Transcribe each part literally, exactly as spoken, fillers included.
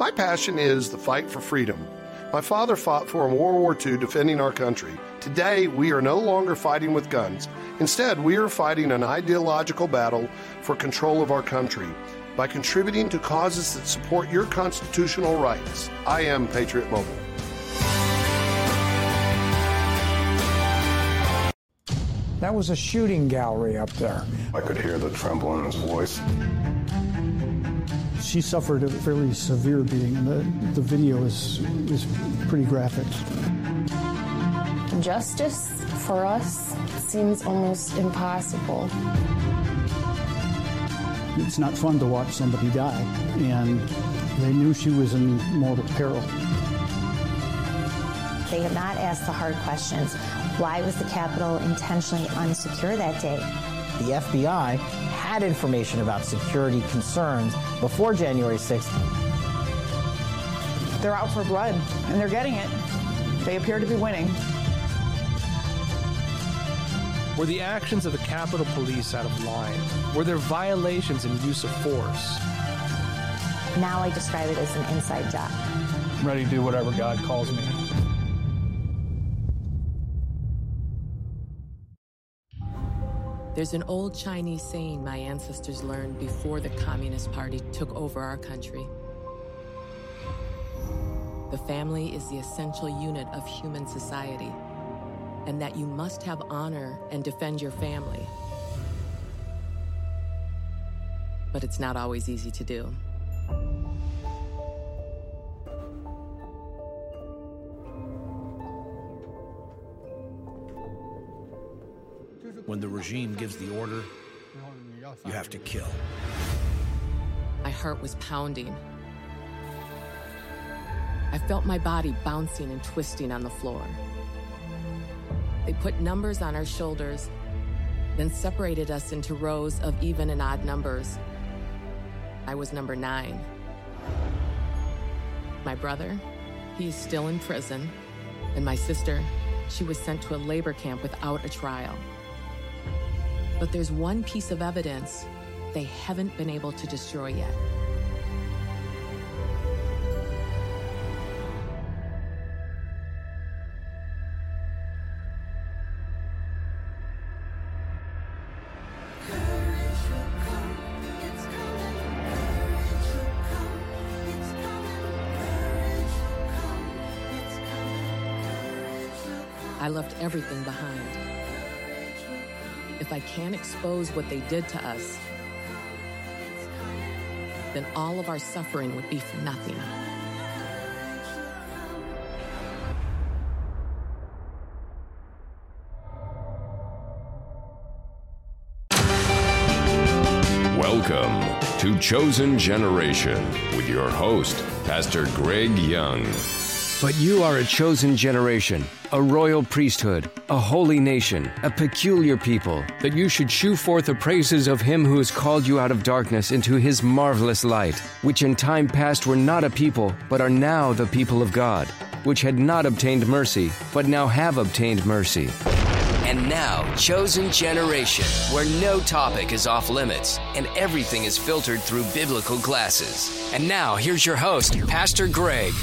My passion is the fight for freedom. My father fought for in World War Two defending our country. Today, we are no longer fighting with guns. Instead, we are fighting an ideological battle for control of our country by contributing to causes that support your constitutional rights. I am Patriot Mobile. That was a shooting gallery up there. I could hear the tremble in his voice. She suffered a fairly severe beating, and the, the video is, is pretty graphic. Justice for us seems almost impossible. It's not fun to watch somebody die, and they knew she was in mortal peril. They have not asked the hard questions. Why was the Capitol intentionally unsecure that day? The F B I had information about security concerns before January sixth. They're out for blood, and they're getting it. They appear to be winning. Were the actions of the Capitol Police out of line? Were there violations in use of force? Now I describe it as an inside job. I'm ready to do whatever God calls me. There's an old Chinese saying my ancestors learned before the Communist Party took over our country. The family is the essential unit of human society, and that you must have honor and defend your family. But it's not always easy to do. When the regime gives the order, you have to kill. My heart was pounding. I felt my body bouncing and twisting on the floor. They put numbers on our shoulders, then separated us into rows of even and odd numbers. I was number nine. My brother, he's still in prison, and my sister, she was sent to a labor camp without a trial. But there's one piece of evidence they haven't been able to destroy yet. I left everything behind. If I can't expose what they did to us, then all of our suffering would be for nothing. Welcome to Chosen Generation with your host, Pastor Greg Young. But you are a chosen generation, a royal priesthood, a holy nation, a peculiar people, that you should shew forth the praises of him who has called you out of darkness into his marvelous light, which in time past were not a people, but are now the people of God, which had not obtained mercy, but now have obtained mercy. And now, Chosen Generation, where no topic is off limits and everything is filtered through biblical glasses. And now, here's your host, Pastor Greg.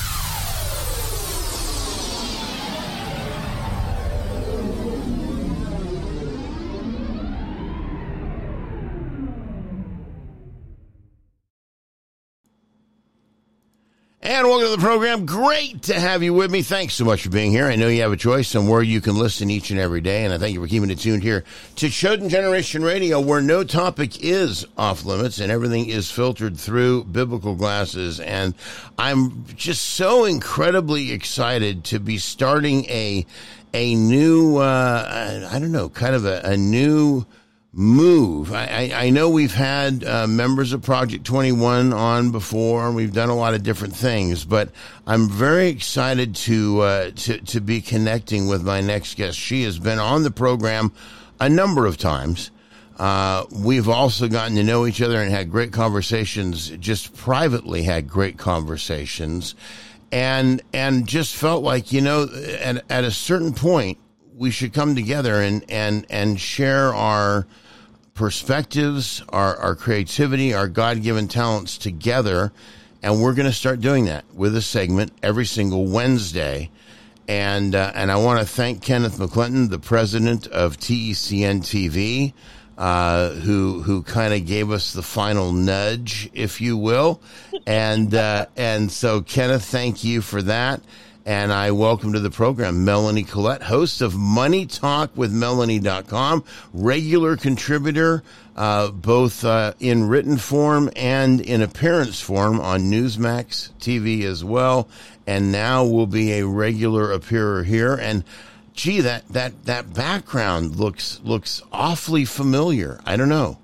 And welcome to the program. Great to have you with me. Thanks so much for being here. I know you have a choice on where you can listen each and every day, and I thank you for keeping it tuned here to Chosen Generation Radio, where no topic is off limits and everything is filtered through biblical glasses. And I'm just so incredibly excited to be starting a a new, uh, I don't know, kind of a, a new move. I, I, I know we've had uh, members of Project twenty-one on before, and we've done a lot of different things, but I'm very excited to uh, to to be connecting with my next guest. She has been on the program a number of times. Uh, we've also gotten to know each other and had great conversations, just privately had great conversations, and and just felt like, you know, at, at a certain point, we should come together and, and, and share our perspectives, our, our creativity, our God-given talents together, and we're going to start doing that with a segment every single Wednesday. And uh, and I want to thank Kenneth McClinton, the president of T E C N T V, uh, who who kind of gave us the final nudge, if you will. And uh, and so, Kenneth, thank you for that. And I welcome to the program Melanie Collette, host of Money Talk with Melanie dot com, regular contributor, uh, both uh, in written form and in appearance form on Newsmax T V as well. And now will be a regular appearer here. And gee, that that that background looks looks awfully familiar. I don't know.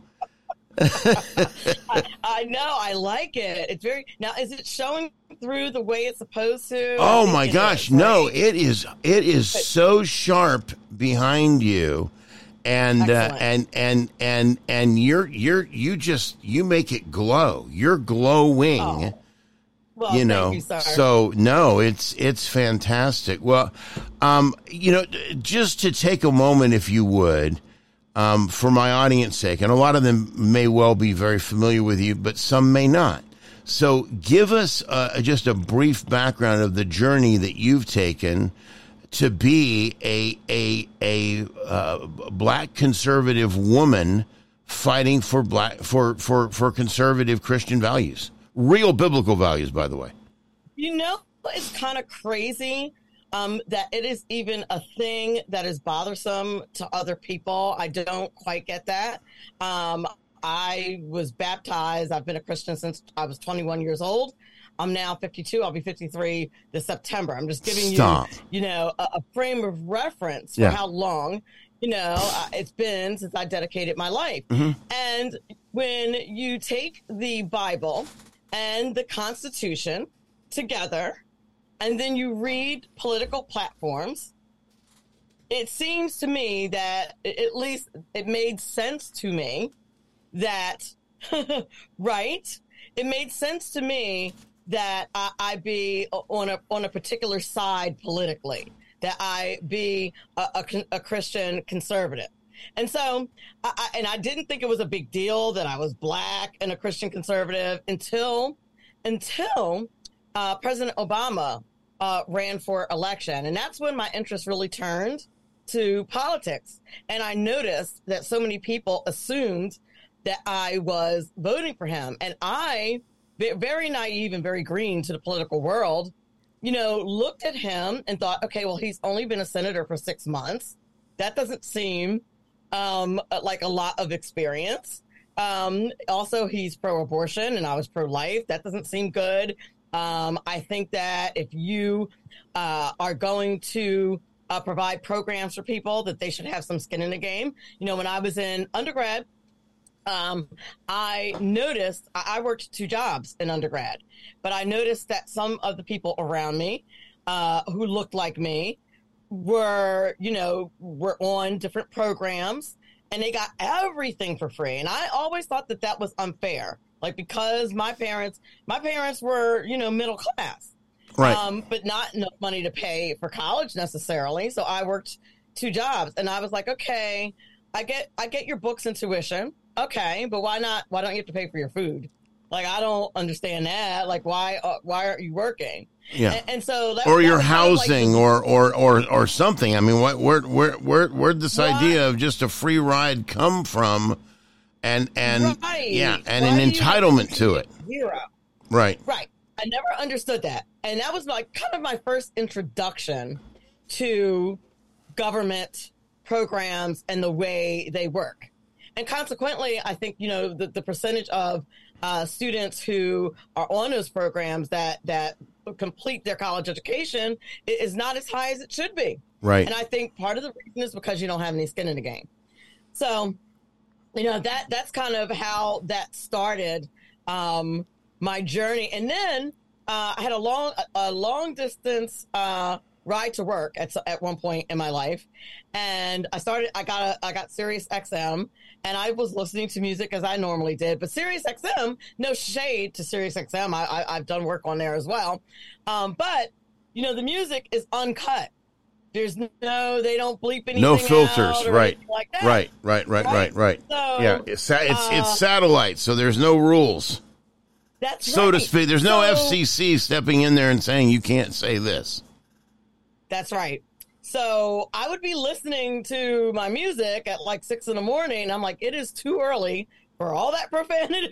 I, I know. I like it. It's very now. Is it showing through the way it's supposed to? Oh my gosh, no! It is. It is so sharp behind you, and uh, and and and and you're you're you just you make it glow. You're glowing. Oh. Well, you know, thank you, sir. So no, it's it's fantastic. Well, um, you know, just to take a moment, if you would. Um, for my audience sake, and a lot of them may well be very familiar with you, but some may not. So give us uh, just a brief background of the journey that you've taken to be a a a uh, black conservative woman fighting for black for, for, for conservative Christian values, real biblical values, by the way. You know, it's kind of crazy. Um, that it is even a thing that is bothersome to other people. I don't quite get that. Um, I was baptized. I've been a Christian since I was twenty-one years old. I'm now fifty-two. I'll be fifty-three this September. I'm just giving Stop. you, you know, a, a frame of reference for Yeah. how long, you know, uh, it's been since I dedicated my life. Mm-hmm. And when you take the Bible and the Constitution together, and then you read political platforms, it seems to me that, at least it made sense to me that, right? It made sense to me that I, I be on a on a particular side politically, that I be a, a, a Christian conservative. And so, I, I, and I didn't think it was a big deal that I was black and a Christian conservative until, until, Uh, President Obama uh, ran for election. And that's when my interest really turned to politics. And I noticed that so many people assumed that I was voting for him. And I, very naive and very green to the political world, you know, looked at him and thought, okay, well, he's only been a senator for six months. That doesn't seem um, like a lot of experience. Um, also, he's pro-abortion and I was pro-life. That doesn't seem good. Um, I think that if you uh, are going to uh, provide programs for people, that they should have some skin in the game. You know, when I was in undergrad, um, I noticed I worked two jobs in undergrad, but I noticed that some of the people around me uh, who looked like me were, you know, were on different programs and they got everything for free. And I always thought that that was unfair. Like, because my parents, my parents were, you know, middle class, right? Um, but not enough money to pay for college necessarily. So I worked two jobs, and I was like, okay, I get, I get your books and tuition, okay, but why not? Why don't you have to pay for your food? Like, I don't understand that. Like, why, uh, why aren't you working? Yeah, and, and so that, or that your kind housing, of like, or, or or or something. I mean, what where where where where'd this Why? idea of just a free ride come from? And, and right. yeah, and Why an do you entitlement have to it. Zero. Right. Right. I never understood that. And that was like kind of my first introduction to government programs and the way they work. And consequently, I think, you know, the, the percentage of uh, students who are on those programs that, that complete their college education is not as high as it should be. Right. And I think part of the reason is because you don't have any skin in the game. So, you know, that that's kind of how that started um, my journey. And then uh, I had a long, a long distance uh, ride to work at at one point in my life, and I started. I got a, I got Sirius X M, and I was listening to music as I normally did. But Sirius X M, no shade to Sirius X M, I, I, I've done work on there as well. Um, but you know, the music is uncut. There's no, they don't bleep anything No filters, out or right, like that. right, right, right, right, right. So, yeah, it's it's, uh, it's satellite, so there's no rules. That's so right. to speak. There's no so, F C C stepping in there and saying you can't say this. That's right. So I would be listening to my music at like six in the morning. I'm like, it is too early for all that profanity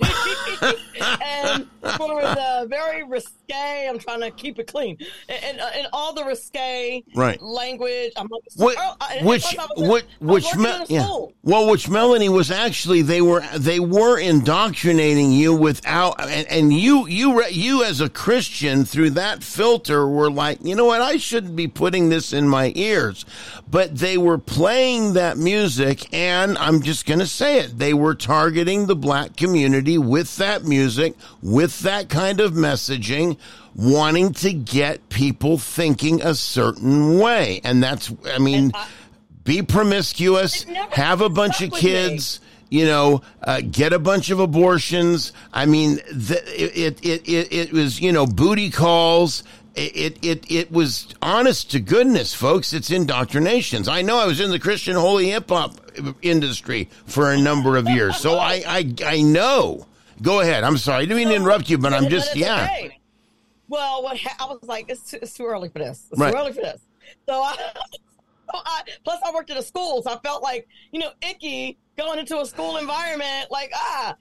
and for the very risque. I'm trying to keep it clean and, and, and all the risque right. language. I'm like, what, oh, I, which, was, which, which, me, yeah. well, which Melanie was actually, they were, they were indoctrinating you without, and, and you, you, you as a Christian through that filter were like, you know what? I shouldn't be putting this in my ears, but they were playing that music, and I'm just going to say it. They were targeting the black community with that music, with that kind of messaging, wanting to get people thinking a certain way. And that's, I mean, I, be promiscuous, have a bunch of kids, me. you know, uh, get a bunch of abortions. I mean, the, it, it, it, it was, you know, booty calls. It, it, it was honest to goodness, folks. It's indoctrinations. I know I was in the Christian holy hip hop industry for a number of years. So I, I, I know. Go ahead. I'm sorry. I didn't mean to interrupt you, but I'm just, yeah. Okay. Well, what ha- I was like, it's too, it's too early for this. It's right. too early for this. So I, so I, plus I worked at a school, so I felt like, you know, icky going into a school environment, like, ah.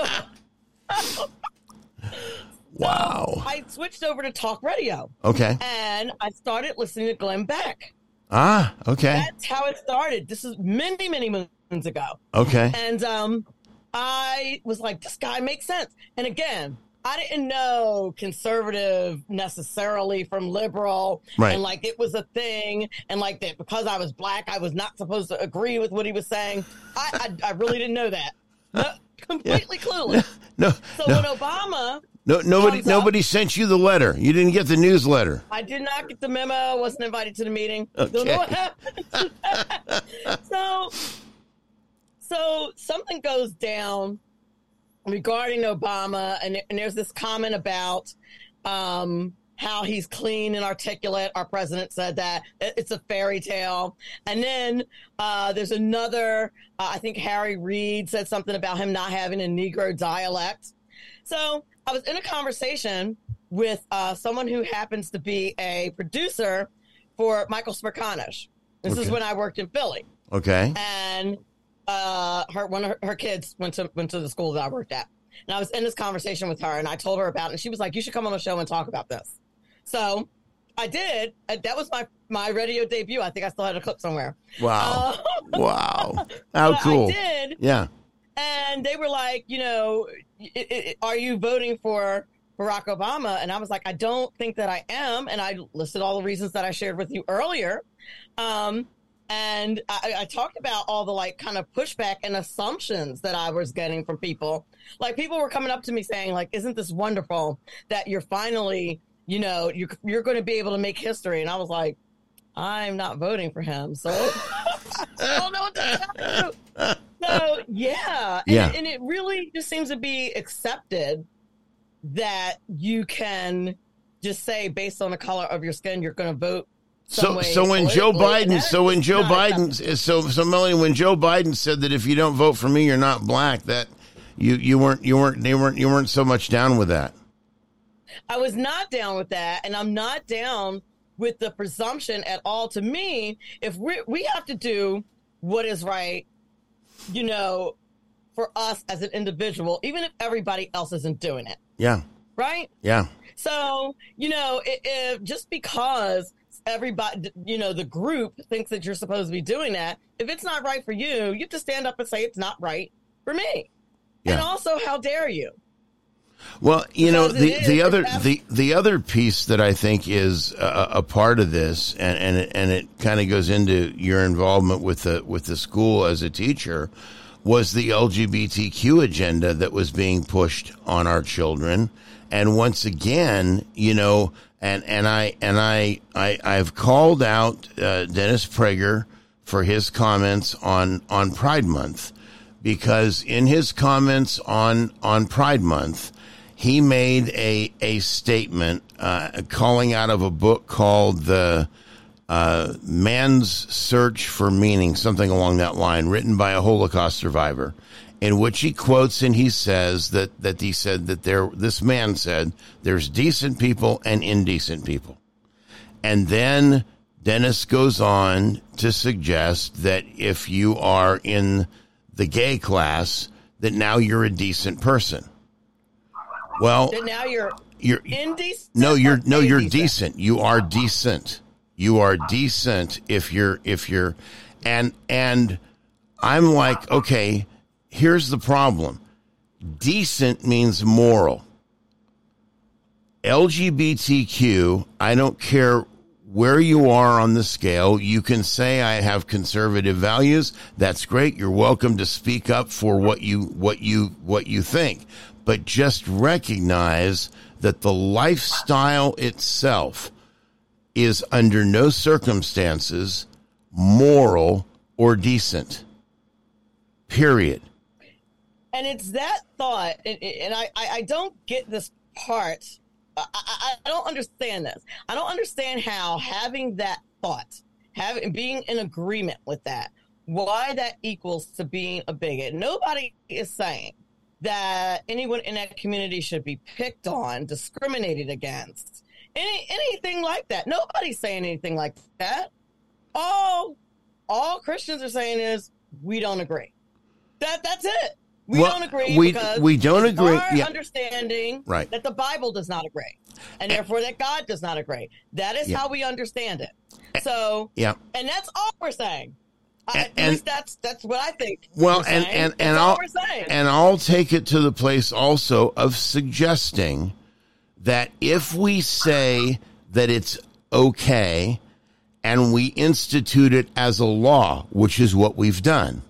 So, wow. So I switched over to talk radio. Okay. And I started listening to Glenn Beck. Ah, okay. That's how it started. This is many, many moons ago. Okay. And um, I was like, this guy makes sense. And again, I didn't know conservative necessarily from liberal. Right. And like it was a thing. And like that because I was black, I was not supposed to agree with what he was saying. I I, I really didn't know that. No, completely yeah. clueless. No. So no. when Obama... No, nobody, nobody up, sent you the letter. You didn't get the newsletter. I did not get the memo. Wasn't invited to the meeting. Okay. Don't know what happened. so, so something goes down regarding Obama, and, and there's this comment about um, how he's clean and articulate. Our president said that it's a fairy tale. And then uh, there's another. Uh, I think Harry Reid said something about him not having a Negro dialect. So. I was in a conversation with uh, someone who happens to be a producer for Michael Smerconish. This okay. is when I worked in Philly. Okay. And uh, her one of her, her kids went to went to the school that I worked at. And I was in this conversation with her, and I told her about it, and she was like, you should come on the show and talk about this. So I did. That was my, my radio debut. I think I still had a clip somewhere. Wow. Uh, wow. How cool. I did. Yeah. And they were like, you know, it, it, are you voting for Barack Obama? And I was like, I don't think that I am. And I listed all the reasons that I shared with you earlier. Um, and I, I talked about all the like kind of pushback and assumptions that I was getting from people. Like people were coming up to me saying like, isn't this wonderful that you're finally, you know, you're, you're going to be able to make history. And I was like, I'm not voting for him. So I don't know what to tell you. So, yeah. yeah. And, and it really just seems to be accepted that you can just say, based on the color of your skin, you're going to vote. So, so when Joe Biden, so when Joe Biden, so, so Melanie, when Joe Biden said that if you don't vote for me, you're not black, that you, you weren't, you weren't, they weren't, you weren't so much down with that. I was not down with that. And I'm not down with the presumption at all. To me, if we we have to do what is right, you know, for us as an individual, even if everybody else isn't doing it. Yeah. Right? Yeah. So, you know, if, if just because everybody, you know, the group thinks that you're supposed to be doing that, if it's not right for you, you have to stand up and say it's not right for me. Yeah. And also, how dare you? Well, you know, the, the other the, the other piece that I think is a, a part of this, and and it, and it kind of goes into your involvement with the with the school as a teacher, was the L G B T Q agenda that was being pushed on our children. And once again, you know, and and I and I I I've called out uh, Dennis Prager for his comments on on Pride Month, because in his comments on on Pride Month, he made a, a statement uh, calling out of a book called The uh, Man's Search for Meaning, something along that line, written by a Holocaust survivor. in which he quotes and he says that, that he said that there, this man said, there's decent people and indecent people. And then Dennis goes on to suggest that if you are in the gay class, that now you're a decent person. Well, Then now you're you're indecent. no, you're no, you're indecent? decent. You are decent. You are decent if you're if you're, and and I'm like, okay, here's the problem. Decent means moral. L G B T Q, I don't care where you are on the scale. You can say I have conservative values. That's great. You're welcome to speak up for what you what you what you think. But just recognize that the lifestyle itself is under no circumstances moral or decent. Period. And it's that thought, and, and I, I don't get this part. I, I, I don't understand this. I don't understand how having that thought, having being in agreement with that, why that equals to being a bigot. Nobody is saying that anyone in that community should be picked on, discriminated against, any anything like that. Nobody's saying anything like that. All all Christians are saying is we don't agree. That that's it. We well, don't agree we, because we don't it's agree. our Yeah. understanding Right. that the Bible does not agree, and therefore that God does not agree. That is Yeah. how we understand it. So, Yeah. and that's all we're saying. I, And- at least that's that's what I think. Well, we're and saying. and That's and all I'll we're saying. and I'll take it to the place also of suggesting that if we say that it's okay and we institute it as a law, which is what we've done,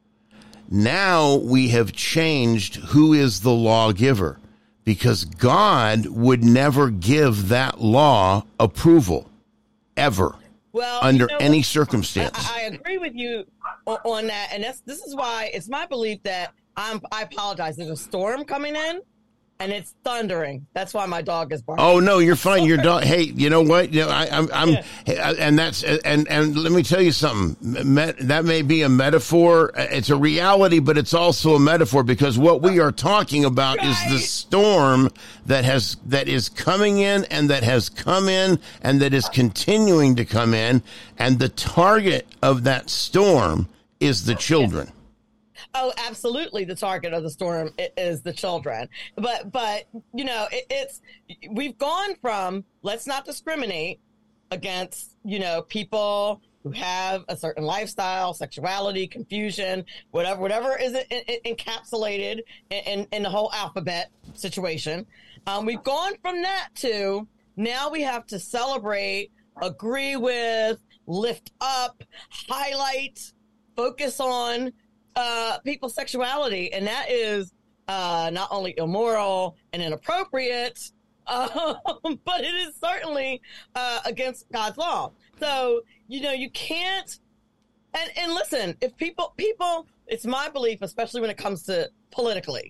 now we have changed who is the lawgiver, because God would never give that law approval ever. Well, under you know any what? circumstance. I, I agree with you on, on that, and that's this is why it's my belief that I'm. I apologize. There's a storm coming in, and it's thundering. That's why my dog is barking. Oh no, you're fine. Your dog. Hey, you know what? You know, I, I'm, I'm, Yeah. and that's, and and let me tell you something. Met, that may be a metaphor. It's a reality, but it's also a metaphor, because what we are talking about Right. is the storm that has that is coming in, and that has come in, and that is continuing to come in, and the target of that storm is the children. Oh, absolutely. The target of the storm i- is the children. But, but you know, it, it's we've gone from let's not discriminate against, you know, people who have a certain lifestyle, sexuality, confusion, whatever, whatever is in, in, encapsulated in, in, in the whole alphabet situation. Um, we've gone from that to now we have to celebrate, agree with, lift up, highlight, focus on uh, people's sexuality. And that is uh, not only immoral and inappropriate, um, but it is certainly uh, against God's law. So, you know, you can't, and, and listen, if people, people, it's my belief, especially when it comes to politically,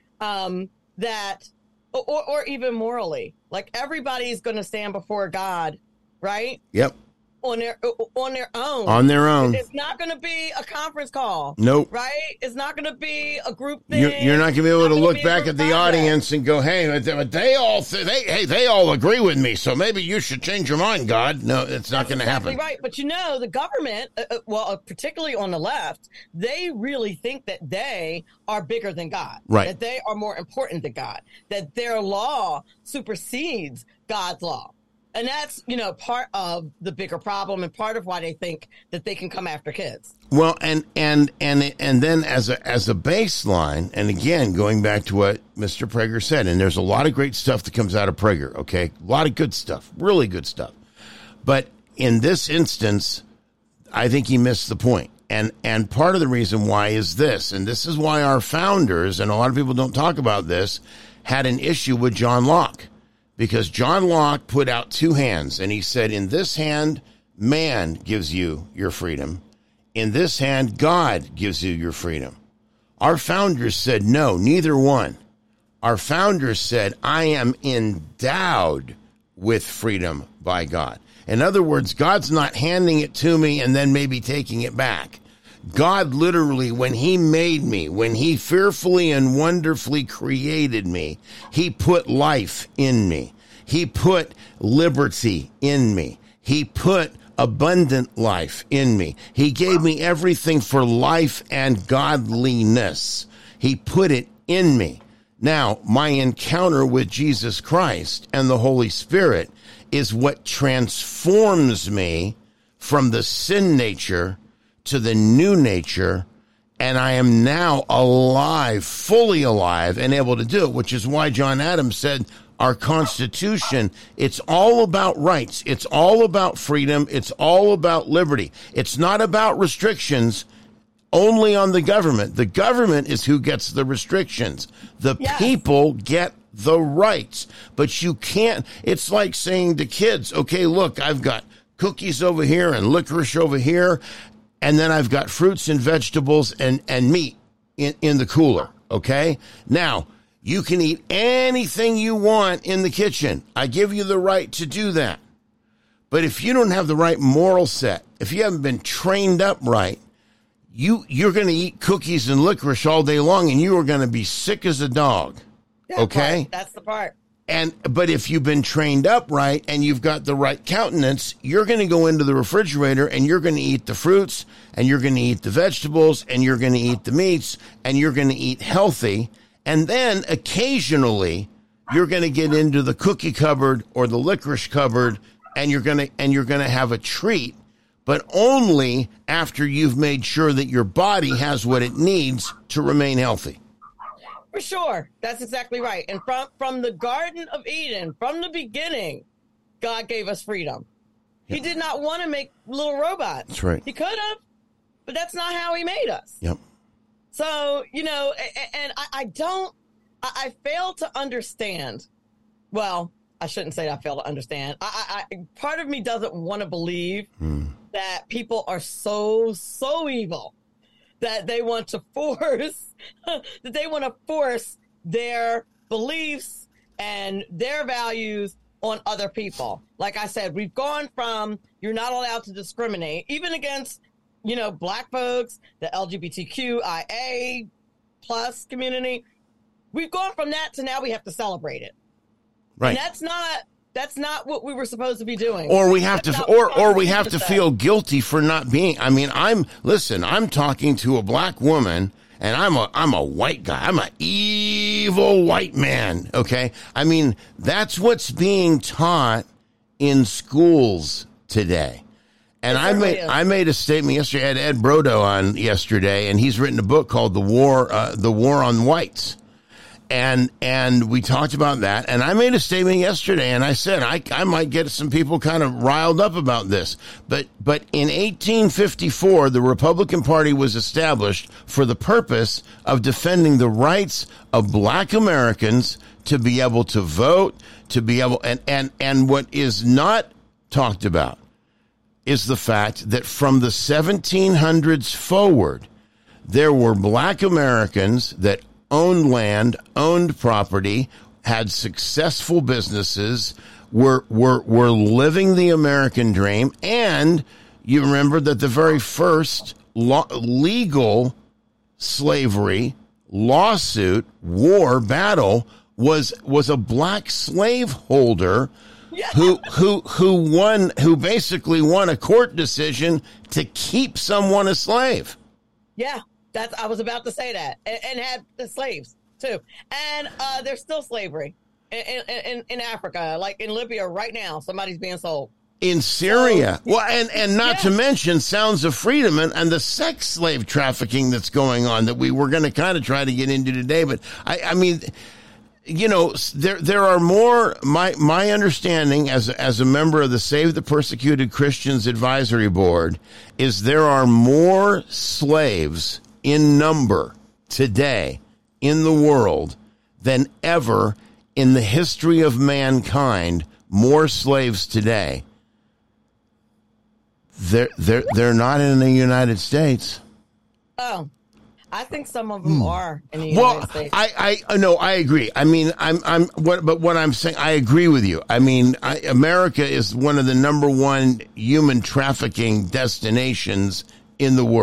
um, that, or, or even morally, like everybody's going to stand before God, right? Yep. On their on their own. On their own. It's not going to be a conference call. Nope. Right? It's not going to be a group thing. You're, you're not going to be able It's to not look gonna be a back group at the project. audience and go, "Hey, but they, but they all th- they hey they all agree with me, so maybe you should change your mind, God." No, it's not going to Exactly happen. right. But you know, the government, uh, uh, well, uh, particularly on the left, they really think that they are bigger than God. Right. That they are more important than God. That their law supersedes God's law. And that's, you know, part of the bigger problem and part of why they think that they can come after kids. Well, and and and and then as a as a baseline, and again going back to what Mister Prager said, and there's a lot of great stuff that comes out of Prager. Okay, a lot of good stuff, really good stuff. But in this instance, I think he missed the point. And and part of the reason why is this, and this is why our founders, and a lot of people don't talk about this, had an issue with John Locke. Because John Locke put out two hands, and he said, in this hand, man gives you your freedom. In this hand, God gives you your freedom. Our founders said, no, neither one. Our founders said, I am endowed with freedom by God. In other words, God's not handing it to me and then maybe taking it back. God literally, when he made me, when he fearfully and wonderfully created me, he put life in me. He put liberty in me. He put abundant life in me. He gave me everything for life and godliness. He put it in me. Now, my encounter with Jesus Christ and the Holy Spirit is what transforms me from the sin nature to the new nature, and I am now alive, fully alive, and able to do it, which is why John Adams said our Constitution, it's all about rights. It's all about freedom. It's all about liberty. It's not about restrictions only on the government. The government is who gets the restrictions. The yes. people get the rights. But you can't, it's like saying to kids, okay, look, I've got cookies over here and licorice over here, and then I've got fruits and vegetables and, and meat in, in the cooler, okay? Now, you can eat anything you want in the kitchen. I give you the right to do that. But if you don't have the right moral set, if you haven't been trained up right, you, you're going to eat cookies and licorice all day long, and you are going to be sick as a dog, that okay? Part, that's the part. And but if you've been trained up right and you've got the right countenance, you're going to go into the refrigerator and you're going to eat the fruits and you're going to eat the vegetables and you're going to eat the meats and you're going to eat healthy. And then occasionally you're going to get into the cookie cupboard or the licorice cupboard and you're going to and you're going to have a treat, but only after you've made sure that your body has what it needs to remain healthy. For sure. That's exactly right. And from, from the Garden of Eden, from the beginning, God gave us freedom. Yeah. He did not want to make little robots. That's right. He could have, but that's not how he made us. Yep. So, you know, and I, I don't, I fail to understand. Well, I shouldn't say I fail to understand. I, I, part of me doesn't want to believe hmm. that people are so, so evil that they want to force, that they want to force their beliefs and their values on other people. Like I said, we've gone from you're not allowed to discriminate, even against, you know, black folks, the L G B T Q I A plus community. We've gone from that to now we have to celebrate it. Right. And that's not that's not what we were supposed to be doing. Or we have that's to or or we have to say. feel guilty for not being. I mean, I'm listen, I'm talking to a black woman and I'm a I'm a white guy. I'm an evil white man, okay? I mean, that's what's being taught in schools today. And I made I made a statement yesterday. I had Ed Brodo on yesterday, and he's written a book called "The War uh, The War on Whites," and and we talked about that. And I made a statement yesterday, and I said I I might get some people kind of riled up about this, but but in eighteen fifty-four, the Republican Party was established for the purpose of defending the rights of Black Americans to be able to vote, to be able and and and what is not talked about is the fact that from the seventeen hundreds forward, there were Black Americans that owned land, owned property, had successful businesses, were were were living the American dream, and you remember that the very first law, legal slavery lawsuit, war, battle was was a black slaveholder. Yeah. Who who who won? Who basically won a court decision to keep someone a slave? Yeah, that's. I was about to say that, and, and had the slaves too, and uh, there's still slavery in, in in Africa, like in Libya right now. Somebody's being sold in Syria. So, well, and and not yeah. to mention Sounds of Freedom and, and the sex slave trafficking that's going on that we were going to kind of try to get into today. But I, I mean. You know, there there are more. My my understanding as as a member of the Save the Persecuted Christians Advisory Board is there are more slaves in number today in the world than ever in the history of mankind. More slaves today. They're they're they're not in the United States. Oh. I think some of them are in the well, United States. I, I, no, I agree. I mean, I'm, I'm, what, but what I'm saying, I agree with you. I mean, I, America is one of the number one human trafficking destinations in the world.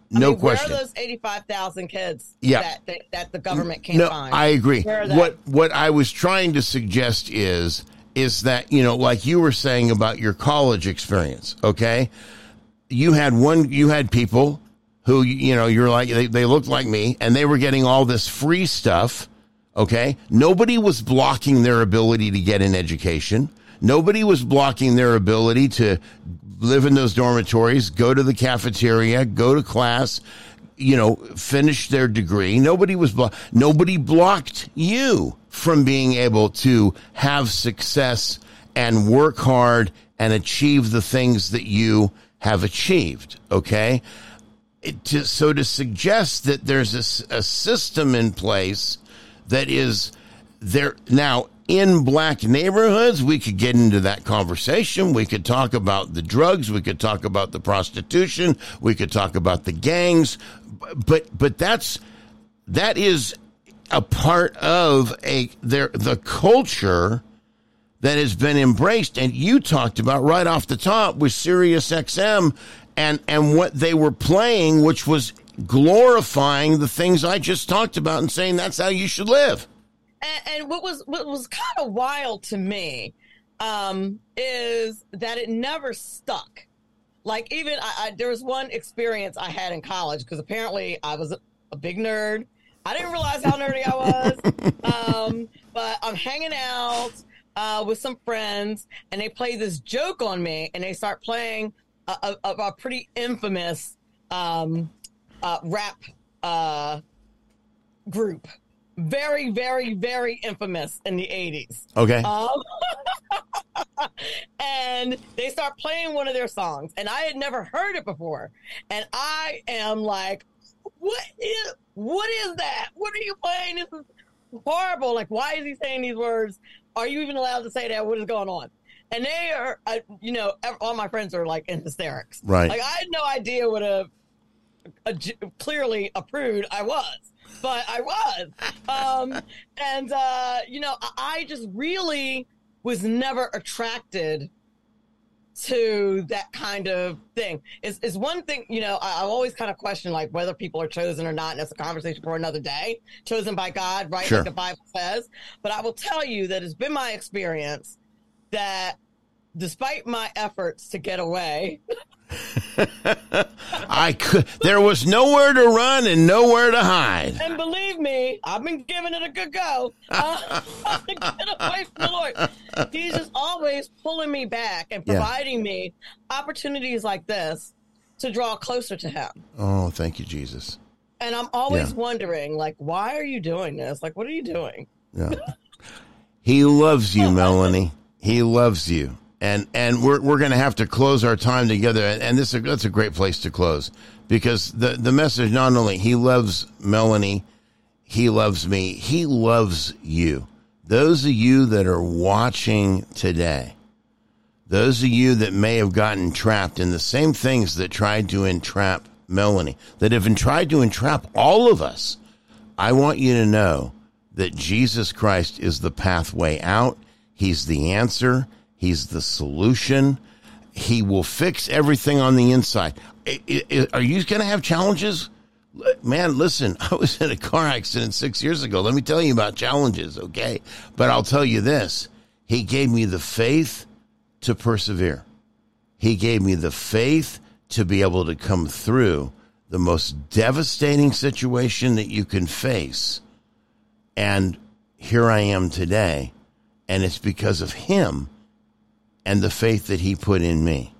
No I mean, question. Where are those eighty-five thousand kids Yeah. that, that that the government can't no, find? I agree. Where are they? What what I was trying to suggest is is that, you know, like you were saying about your college experience, okay? You had one you had people who, you know, you're like they, they looked like me and they were getting all this free stuff, okay? Nobody was blocking their ability to get an education. Nobody was blocking their ability to live in those dormitories, go to the cafeteria, go to class, you know, finish their degree. Nobody was blo- nobody blocked you from being able to have success and work hard and achieve the things that you have achieved, okay? It, to, so to suggest that there's a, a system in place that is there now, in black neighborhoods, we could get into that conversation. We could talk about the drugs. We could talk about the prostitution. We could talk about the gangs. But but that's that is a part of a their the culture that has been embraced. And you talked about right off the top with Sirius X M and and what they were playing, which was glorifying the things I just talked about and saying that's how you should live. And, and what was what was kind of wild to me um, is that it never stuck. Like even I, I, there was one experience I had in college because apparently I was a, a big nerd. I didn't realize how nerdy I was, um, but I'm hanging out uh, with some friends and they play this joke on me and they start playing a, a, a pretty infamous um, uh, rap uh, group. Very, very, very infamous in the eighties. Okay. Um, and they start playing one of their songs, and I had never heard it before. And I am like, what is, what is that? What are you playing? This is horrible. Like, why is he saying these words? Are you even allowed to say that? What is going on? And they are, uh, you know, all my friends are like in hysterics. Right. Like, I had no idea what a, a clearly a prude I was. But I was. Um, and, uh, you know, I just really was never attracted to that kind of thing. Is is one thing, you know, I, I always kind of question, like, whether people are chosen or not, and that's a conversation for another day. Chosen by God, right? Sure. Like the Bible says. But I will tell you that it's been my experience that despite my efforts to get away... I could. There was nowhere to run and nowhere to hide. And believe me, I've been giving it a good go. Uh, to get away from the Lord. He's just always pulling me back and providing yeah. me opportunities like this to draw closer to Him. Oh, thank you, Jesus. And I'm always yeah. wondering, like, why are you doing this? Like, what are you doing? Yeah. He loves you, Melanie. He loves you. And and we're we're going to have to close our time together. And, and this that's a great place to close because the, the message, not only he loves Melanie, he loves me, he loves you. Those of you that are watching today, those of you that may have gotten trapped in the same things that tried to entrap Melanie, that have tried to entrap all of us, I want you to know that Jesus Christ is the pathway out. He's the answer. He's the solution. He will fix everything on the inside. Are you going to have challenges? Man, listen, I was in a car accident six years ago. Let me tell you about challenges, okay? But I'll tell you this. He gave me the faith to persevere. He gave me the faith to be able to come through the most devastating situation that you can face. And here I am today. And it's because of him and the faith that he put in me.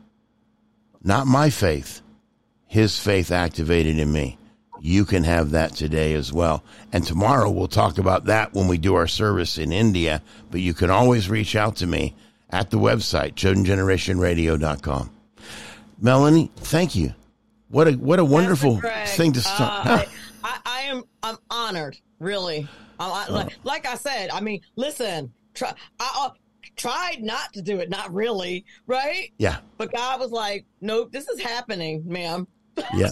Not my faith. His faith activated in me. You can have that today as well. And tomorrow we'll talk about that when we do our service in India. But you can always reach out to me at the website, chosen generation radio dot com. Melanie, thank you. What a what a wonderful thing to start. Uh, I, I am I'm honored, really. I, like, uh, like I said, I mean, listen, try, I, I tried not to do it, not really, right? Yeah. But God was like, nope, this is happening, ma'am. Yeah.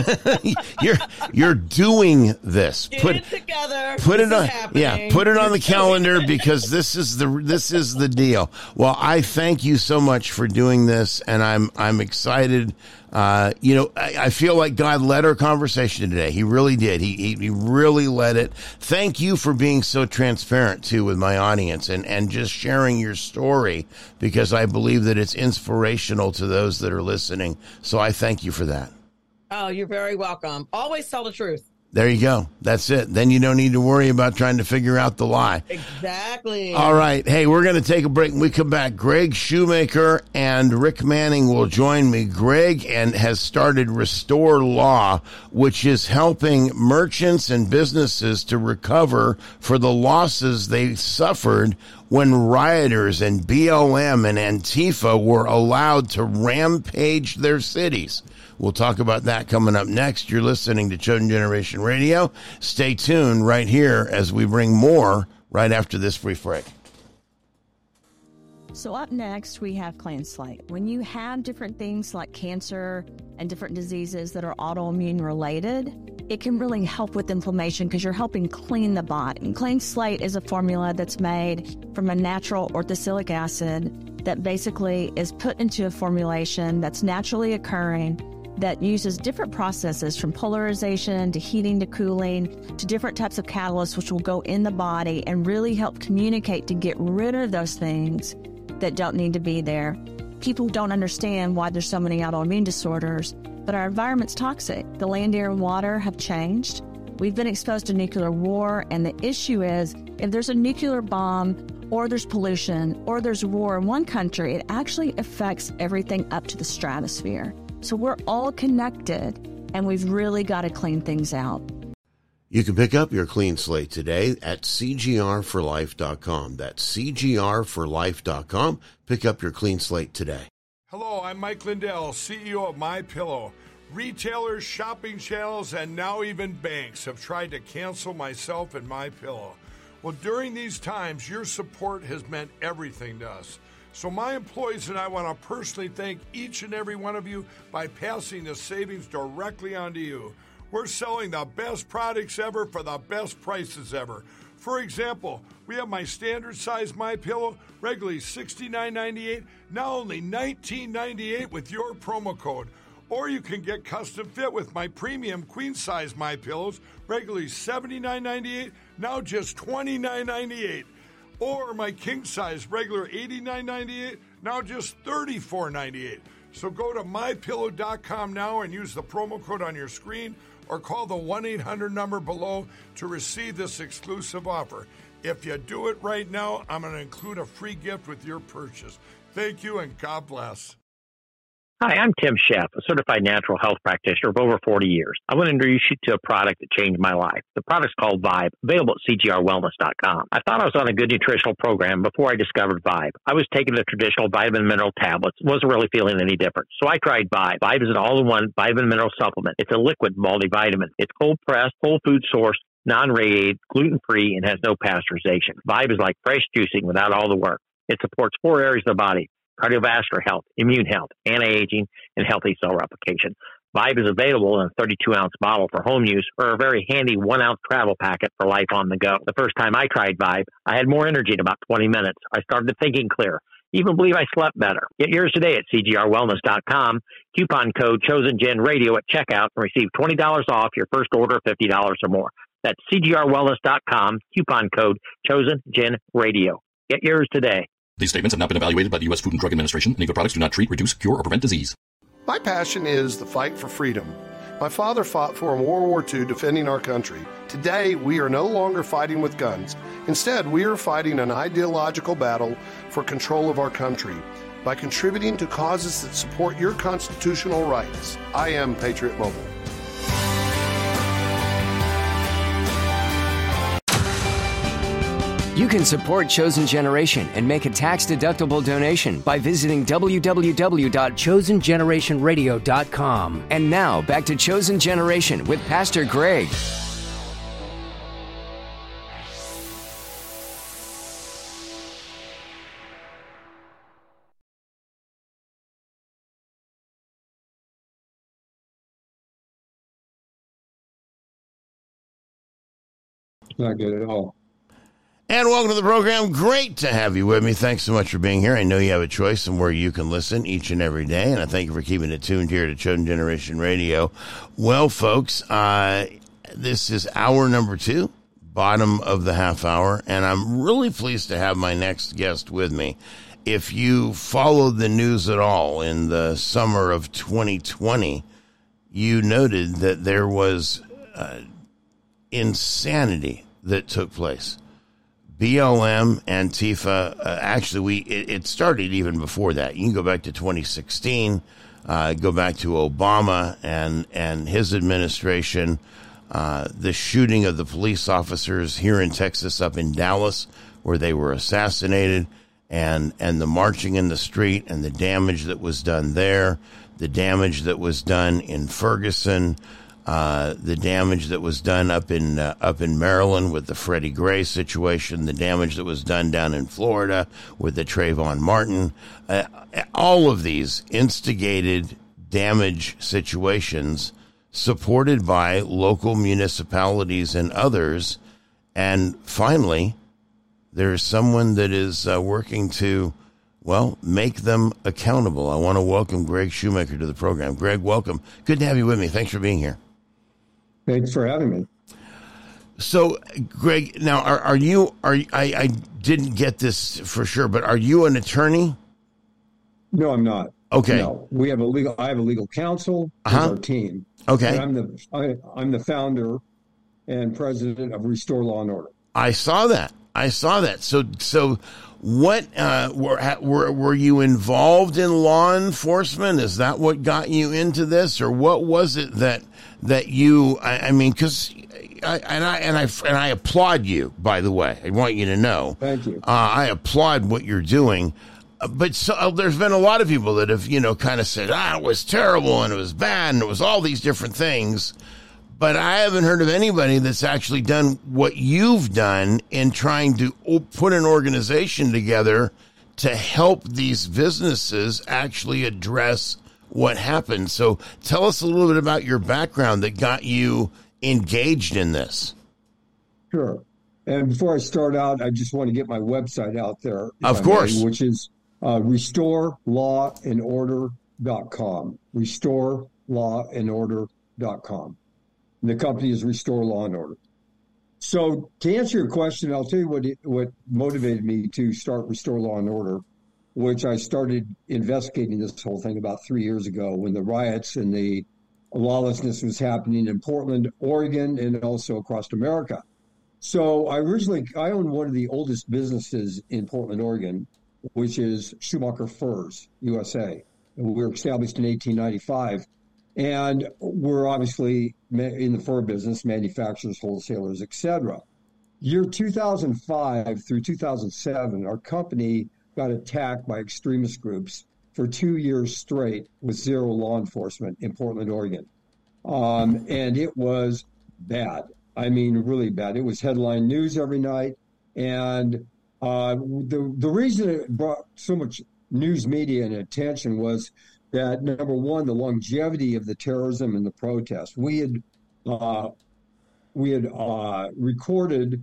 you're you're doing this. Get put it together. Put this it on happening. Yeah, put it on the calendar because this is the this is the deal. Well, I thank you so much for doing this, and I'm I'm excited Uh, you know, I, I feel like God led our conversation today. He really did. He, he he really led it. Thank you for being so transparent, too, with my audience and, and just sharing your story, because I believe that it's inspirational to those that are listening. So I thank you for that. Oh, you're very welcome. Always tell the truth. There you go. That's it. Then you don't need to worry about trying to figure out the lie. Exactly. All right. Hey, we're going to take a break. When we come back, Greg Shoemaker and Rick Manning will join me. Greg and has started Restore Law, which is helping merchants and businesses to recover for the losses they suffered when rioters and B L M and Antifa were allowed to rampage their cities. We'll talk about that coming up next. You're listening to Chosen Generation Radio. Stay tuned right here as we bring more right after this brief break. So up next, we have Clean Slate. When you have different things like cancer and different diseases that are autoimmune related, it can really help with inflammation because you're helping clean the body. And Clean Slate is a formula that's made from a natural orthosilic acid that basically is put into a formulation that's naturally occurring that uses different processes from polarization to heating to cooling to different types of catalysts which will go in the body and really help communicate to get rid of those things that don't need to be there. People don't understand why there's so many autoimmune disorders, but our environment's toxic. The land, air, and water have changed. We've been exposed to nuclear war, and the issue is if there's a nuclear bomb or there's pollution or there's war in one country, it actually affects everything up to the stratosphere. So we're all connected, and we've really got to clean things out. You can pick up your Clean Slate today at C G R for life dot com. That's C G R for life dot com. Pick up your Clean Slate today. Hello, I'm Mike Lindell, C E O of MyPillow. Retailers, shopping channels, and now even banks have tried to cancel myself and MyPillow. Well, during these times, your support has meant everything to us. So my employees and I want to personally thank each and every one of you by passing the savings directly on to you. We're selling the best products ever for the best prices ever. For example, we have my standard size MyPillow, regularly sixty-nine ninety-eight, now only nineteen ninety-eight with your promo code. Or you can get custom fit with my premium queen size MyPillows, regularly seventy-nine ninety-eight, now just twenty-nine ninety-eight. Or my king size, regular eighty-nine ninety-eight, now just thirty-four ninety-eight. So go to my pillow dot com now and use the promo code on your screen or call the one eight hundred number below to receive this exclusive offer. If you do it right now, I'm going to include a free gift with your purchase. Thank you and God bless. Hi, I'm Tim Sheff, a certified natural health practitioner of over forty years. I want to introduce you to a product that changed my life. The product's called Vibe, available at C G R wellness dot com. I thought I was on a good nutritional program before I discovered Vibe. I was taking the traditional vitamin mineral tablets, wasn't really feeling any different. So I tried Vibe. Vibe is an all-in-one vitamin mineral supplement. It's a liquid multivitamin. It's cold-pressed, whole food sourced, non-radiated, gluten-free, and has no pasteurization. Vibe is like fresh juicing without all the work. It supports four areas of the body: cardiovascular health, immune health, anti-aging, and healthy cell replication. Vibe is available in a thirty-two ounce bottle for home use or a very handy one ounce travel packet for life on the go. The first time I tried Vibe, I had more energy in about twenty minutes. I started thinking clear. Even believe I slept better. Get yours today at C G R wellness dot com. Coupon code ChosenGenRadio at checkout and receive twenty dollars off your first order of fifty dollars or more. That's C G R wellness dot com. Coupon code ChosenGenRadio. Get yours today. These statements have not been evaluated by the U S Food and Drug Administration, and Eagle products do not treat, reduce, cure, or prevent disease. My passion is the fight for freedom. My father fought for in World War Two defending our country. Today, we are no longer fighting with guns. Instead, we are fighting an ideological battle for control of our country by contributing to causes that support your constitutional rights. I am Patriot Mobile. You can support Chosen Generation and make a tax-deductible donation by visiting w w w dot chosen generation radio dot com. And now, back to Chosen Generation with Pastor Greg. Not good at all. And welcome to the program. Great to have you with me. Thanks so much for being here. I know you have a choice and where you can listen each and every day, and I thank you for keeping it tuned here to Chosen Generation Radio. Well, folks, uh, this is hour number two, bottom of the half hour, and I'm really pleased to have my next guest with me. If you followed the news at all in the summer of twenty twenty, you noted that there was uh, insanity that took place. B L M, Antifa, uh, actually, we it, it started even before that. You can go back to twenty sixteen, uh, go back to Obama and, and his administration, uh, the shooting of the police officers here in Texas, up in Dallas, where they were assassinated, and, and the marching in the street and the damage that was done there, the damage that was done in Ferguson, Uh, the damage that was done up in uh, up in Maryland with the Freddie Gray situation, the damage that was done down in Florida with the Trayvon Martin, uh, all of these instigated damage situations supported by local municipalities and others. And finally, there's someone that is uh, working to, well, make them accountable. I want to welcome Greg Shoemaker to the program. Greg, welcome. Good to have you with me. Thanks for being here. Thanks for having me. So, Greg, now are, are you? Are I, I didn't get this for sure, but are you an attorney? No, I'm not. Okay. No, we have a legal. I have a legal counsel as Uh-huh. our team. Okay. And I'm the I, I'm the founder and president of Restore Law and Order. I saw that. I saw that. So, so what uh, were were were you involved in law enforcement? Is that what got you into this, or what was it that that you? I, I mean, because I, and I and I and I applaud you. By the way, I want you to know. Thank you. Uh, I applaud what you're doing. Uh, But so, uh, there's been a lot of people that have, you know, kind of said, ah, it was terrible and it was bad and it was all these different things. But I haven't heard of anybody that's actually done what you've done in trying to put an organization together to help these businesses actually address what happened. So tell us a little bit about your background that got you engaged in this. Sure. And before I start out, I just want to get my website out there. Of course. May, which is uh, restore law and order dot com. restore law and order dot com. The company is Restore Law and Order. So to answer your question, I'll tell you what it, what motivated me to start Restore Law and Order, which I started investigating this whole thing about three years ago when the riots and the lawlessness was happening in Portland, Oregon, and also across America. So I originally, I own one of the oldest businesses in Portland, Oregon, which is Schumacher Furs, U S A. And we were established in eighteen ninety-five. And we're obviously in the fur business, manufacturers, wholesalers, et cetera. Year two thousand five through two thousand seven, our company got attacked by extremist groups for two years straight with zero law enforcement in Portland, Oregon. Um, and it was bad. I mean, really bad. It was headline news every night. And uh, the, the reason it brought so much news media and attention was that, number one, the longevity of the terrorism and the protests. We had uh, we had uh, recorded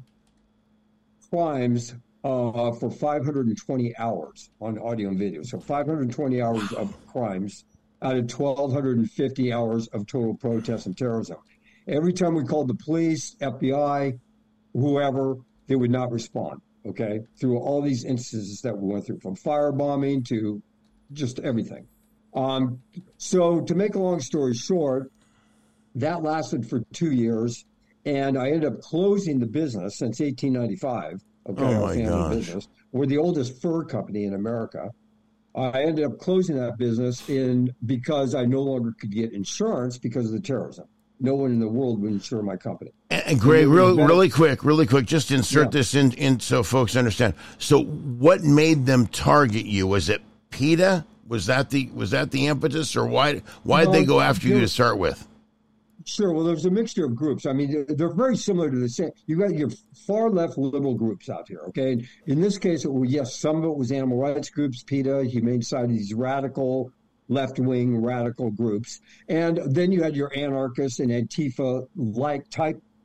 crimes uh, for five hundred twenty hours on audio and video. So five hundred twenty hours of crimes out of twelve fifty hours of total protests and terrorism. Every time we called the police, F B I, whoever, they would not respond, okay, through all these instances that we went through, from firebombing to just everything. Um, so to make a long story short, that lasted for two years, and I ended up closing the business since eighteen ninety-five. Okay, Oh, our my family gosh. business. We're the oldest fur company in America. I ended up closing that business in because I no longer could get insurance because of the terrorism. No one in the world would insure my company. And, and Greg, real, really quick, really quick, just insert Yeah. this in, in so folks understand. So what made them target you? Was it PETA? Was that the was that the impetus, or why why did they go after you to start with? Sure. Well, there's a mixture of groups. I mean, they're, they're very similar to the same. You got your far left liberal groups out here. Okay. And in this case, it was, yes, some of it was animal rights groups, PETA, Humane Society, these radical left wing radical groups, and then you had your anarchists and Antifa like type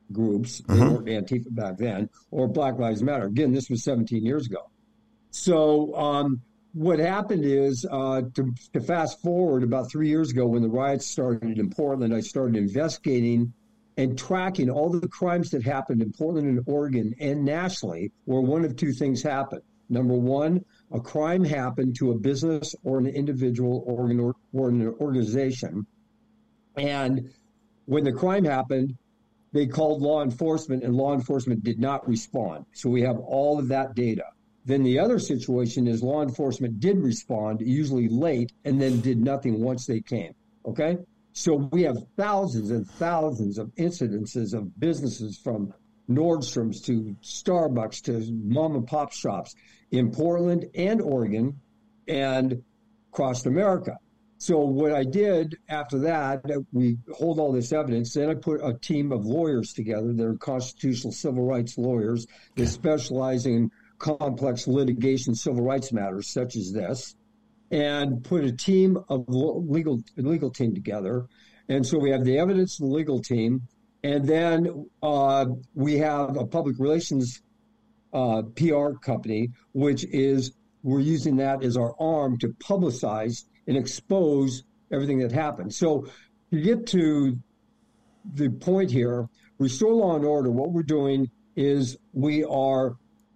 groups, they Mhm. weren't Antifa back then, or Black Lives Matter. Again, this was seventeen years ago. So um, what happened is, uh, to, to fast forward about three years ago when the riots started in Portland, I started investigating and tracking all the crimes that happened in Portland and Oregon and nationally, where one of two things happened. Number one, a crime happened to a business or an individual or an, or an organization. And when the crime happened, they called law enforcement, and law enforcement did not respond. So we have all of that data. Then the other situation is law enforcement did respond, usually late, and then did nothing once they came. Okay? So we have thousands and thousands of incidences of businesses from Nordstrom's to Starbucks to mom and pop shops in Portland and Oregon and across America. So what I did after that, we hold all this evidence. Then I put a team of lawyers together. They're constitutional civil rights lawyers. They specialize in complex litigation civil rights matters such as this, and put a team of legal legal team together. And so we have the evidence, the legal team, and then uh, we have a public relations uh, P R company, which is we're using that as our arm to publicize and expose everything that happened. So to get to the point here, Restore Law and Order, what we're doing is we are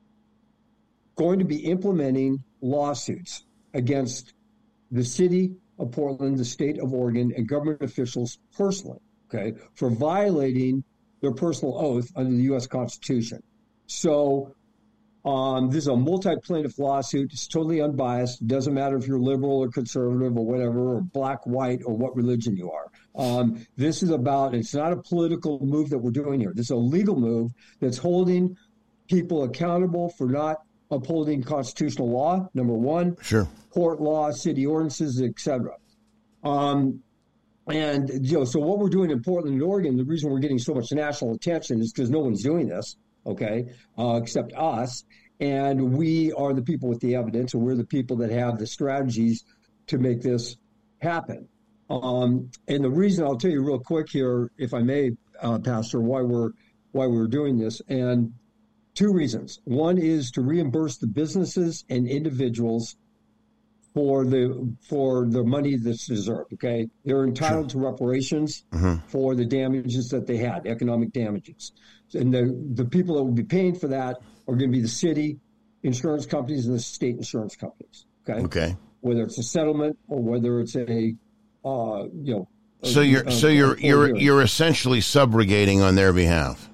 going to be implementing lawsuits against the city of Portland, the state of Oregon, and government officials personally, okay, for violating their personal oath under the U S Constitution. So um, this is a multi-plaintiff lawsuit. It's totally unbiased. It doesn't matter if you're liberal or conservative or whatever, or black, white, or what religion you are. Um, this is about, it's not a political move that we're doing here. This is a legal move that's holding people accountable for not upholding constitutional law, number one. Sure. Court law, city ordinances, et cetera. Um, and, you know, so what we're doing in Portland and Oregon, the reason we're getting so much national attention is because no one's doing this, okay, uh, except us. And we are the people with the evidence, and we're the people that have the strategies to make this happen. Um, and the reason, I'll tell you real quick here, if I may, uh, Pastor, why we're why we're doing this. And two reasons. One is to reimburse the businesses and individuals for the for the money that's deserved. Okay, they're entitled sure. to reparations mm-hmm. for the damages that they had, economic damages, and the the people that will be paying for that are going to be the city insurance companies and the state insurance companies. Okay, okay, whether it's a settlement or whether it's a uh, you know. So a, you're a, so a, you're a you're hearing. you're essentially subrogating on their behalf.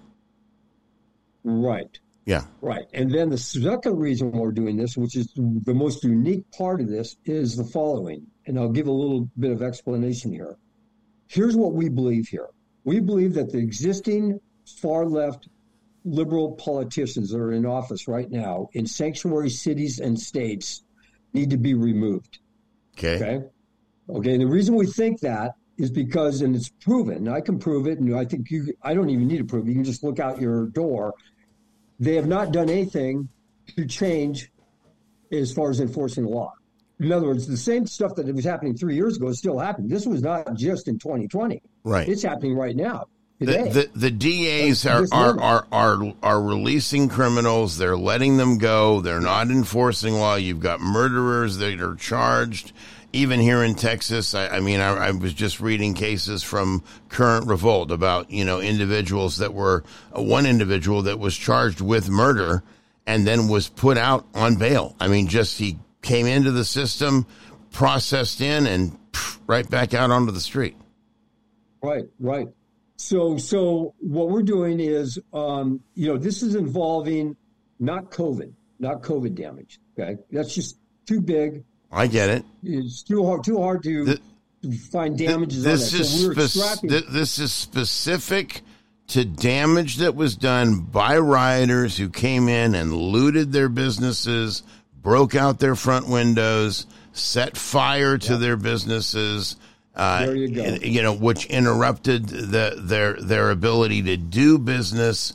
Right. Yeah. Right. And then the second reason we're doing this, which is the most unique part of this, is the following. And I'll give a little bit of explanation here. Here's what we believe here. We believe that the existing far left liberal politicians that are in office right now in sanctuary cities and states need to be removed. Okay. Okay. Okay. And the reason we think that is because, and it's proven, I can prove it, and I think you, I don't even need to prove it. You can just look out your door. They have not done anything to change as far as enforcing the law. In other words, the same stuff that was happening three years ago is still happening. This was not just in twenty twenty. Right. It's happening right now. The, the, the D As are, are, are, are, are releasing criminals. They're letting them go. They're not enforcing law. You've got murderers that are charged. Even here in Texas, I, I mean, I, I was just reading cases from Current Revolt about, you know, individuals that were, uh, one individual that was charged with murder and then was put out on bail. I mean, just he came into the system, processed in, and pff, right back out onto the street. Right, right. So, so what we're doing is, um, you know, this is involving not COVID, not COVID damage. Okay, that's just too big. I get it. It's too hard, too hard to the, find damages this on that. Is so we're spe- extracting- th- this is specific to damage that was done by rioters who came in and looted their businesses, broke out their front windows, set fire to yeah. their businesses. Uh, there you go. You know, which interrupted the, their their ability to do business.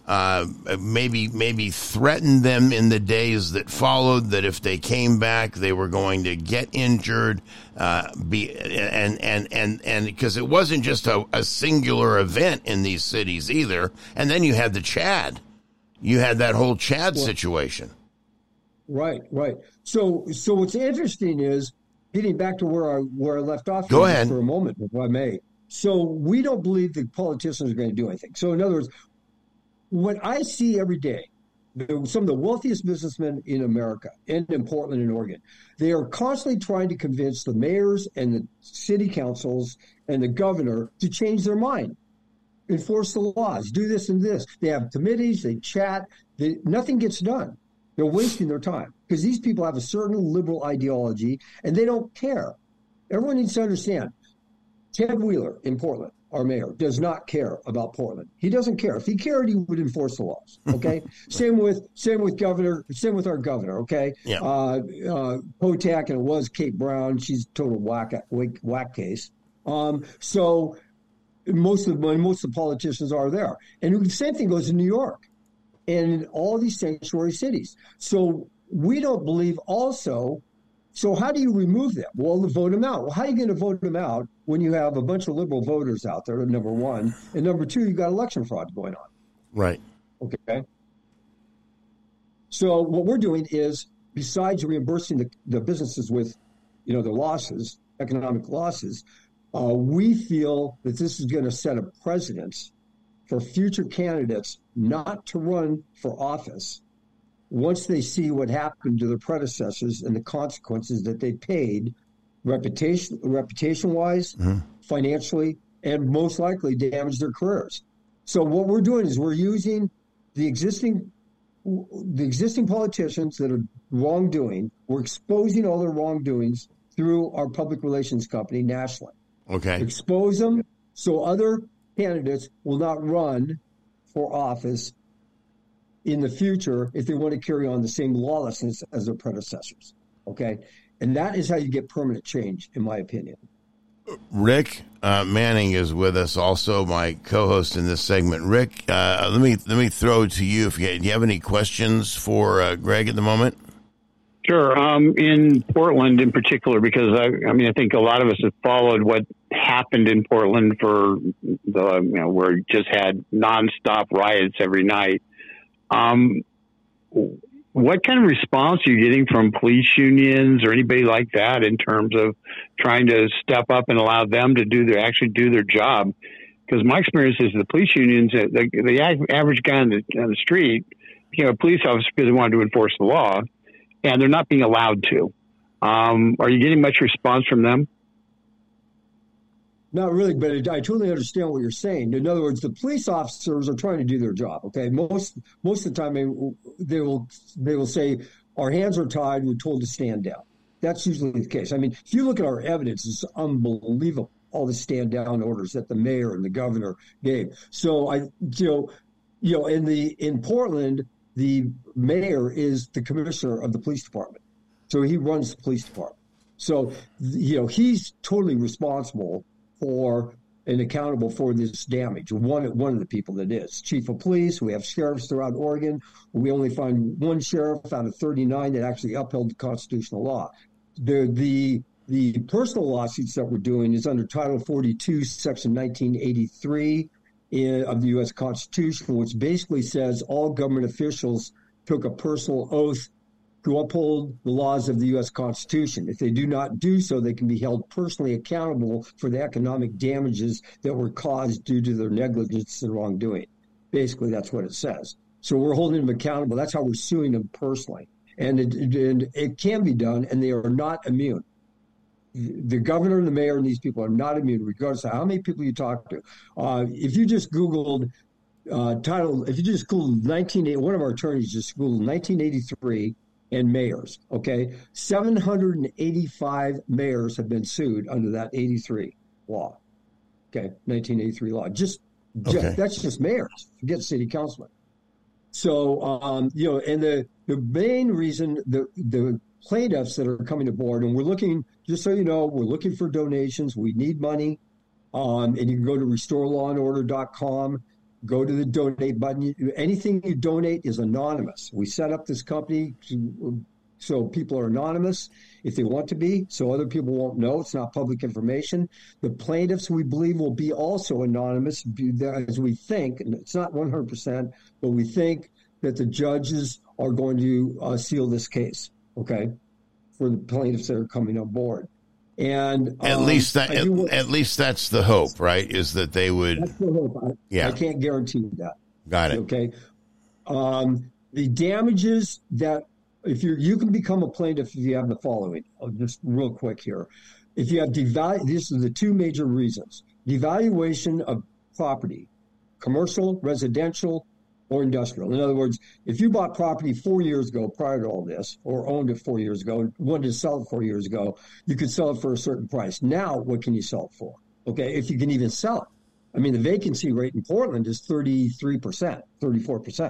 uh, maybe maybe threatened them in the days that followed that if they came back, they were going to get injured. Uh, be and and and and because it wasn't just a, a singular event in these cities either. And then you had the Chad, you had that whole Chad well, situation. Right, right. So, so what's interesting is getting back to where I where I left off. Go ahead for a moment, if I may. So we don't believe the politicians are going to do anything. So in other words, what I see every day, some of the wealthiest businessmen in America and in Portland and Oregon, they are constantly trying to convince the mayors and the city councils and the governor to change their mind, enforce the laws, do this and this. They have committees, they chat, they, nothing gets done. They're wasting their time because these people have a certain liberal ideology and they don't care. Everyone needs to understand, Ted Wheeler in Portland, our mayor, does not care about Portland. He doesn't care. If he cared, he would enforce the laws. Okay. same with same with governor. Same with our governor. Okay. Yeah. Uh, uh, Potak, and it was Kate Brown. She's a total whack whack, whack case. Um, so most of the most of the politicians are there, and the same thing goes in New York and in all these sanctuary cities. So we don't believe also. So how do you remove them? Well, to vote them out. Well, how are you going to vote them out when you have a bunch of liberal voters out there, number one? And number two, you've got election fraud going on. Right. Okay. So what we're doing is, besides reimbursing the, the businesses with, you know, their losses, economic losses, uh, we feel that this is going to set a precedent for future candidates not to run for office once they see what happened to their predecessors and the consequences that they paid reputation, reputation-wise, mm-hmm. financially, and most likely damaged their careers. So what we're doing is we're using the existing the existing politicians that are wrongdoing. We're exposing all their wrongdoings through our public relations company nationally. Okay. Expose them so other candidates will not run for office in the future if they want to carry on the same lawlessness as their predecessors. Okay? And that is how you get permanent change, in my opinion. Rick uh, Manning is with us, also my co-host in this segment. Rick, uh, let me let me throw it to you. If you, do you have any questions for uh, Greg at the moment? Sure. Um, in Portland, in particular, because I, I mean, I think a lot of us have followed what happened in Portland for the, you know, where we just had nonstop riots every night. Um, what kind of response are you getting from police unions or anybody like that in terms of trying to step up and allow them to do their, actually do their job? Because my experience is the police unions, the, the average guy on the, on the street became a police officer because they wanted to enforce the law, and they're not being allowed to. Um, are you getting much response from them? Not really, but I totally understand what you're saying. In other words, the police officers are trying to do their job. Okay, most most of the time they, they will they will say, "Our hands are tied. We're told to stand down." That's usually the case. I mean, if you look at our evidence, it's unbelievable. All the stand down orders that the mayor and the governor gave. So I, you know, you know, in the in Portland, the mayor is the commissioner of the police department, so he runs the police department. So you know, he's totally responsible for and accountable for this damage. One one of the people that is chief of police. We have sheriffs throughout Oregon. We only find one sheriff out of thirty-nine that actually upheld the constitutional law. The the the personal lawsuits that we're doing is under Title forty-two, Section nineteen eighty-three in, of the U S Constitution, which basically says all government officials took a personal oath to uphold the laws of the U S Constitution. If they do not do so, they can be held personally accountable for the economic damages that were caused due to their negligence and wrongdoing. Basically, that's what it says. So we're holding them accountable. That's how we're suing them personally. And it, and it can be done, and they are not immune. The governor and the mayor and these people are not immune, regardless of how many people you talk to. Uh, if you just Googled uh, title, if you just Googled nineteen eighty, one of our attorneys just Googled nineteen eighty-three and mayors, okay? seven hundred eighty-five mayors have been sued under that eighty-three law, okay? nineteen eighty-three law. Just, okay. just that's just mayors. Forget city councilmen. So, um, you know, and the, the main reason the, the plaintiffs that are coming aboard, and we're looking, just so you know, we're looking for donations. We need money. Um, and you can go to restore law and order dot com. go to the donate button. Anything you donate is anonymous. We set up this company to, so people are anonymous if they want to be, so other people won't know. It's not public information. The plaintiffs, we believe, will be also anonymous, as we think, and it's not one hundred percent, but we think that the judges are going to uh, seal this case, okay, for the plaintiffs that are coming on board. And at um, least that at, do, at least that's the hope, right? Is that they would? That's the hope. I, yeah, I can't guarantee that. Got it. Okay. Um, the damages that if you you can become a plaintiff if you have the following. I'll just real quick here. If you have devalu, these are the two major reasons: devaluation of property, commercial, residential, or industrial. In other words, if you bought property four years ago prior to all this, or owned it four years ago, and wanted to sell it four years ago, you could sell it for a certain price. Now, what can you sell it for? Okay, if you can even sell it. I mean, the vacancy rate in Portland is thirty-three percent, thirty-four percent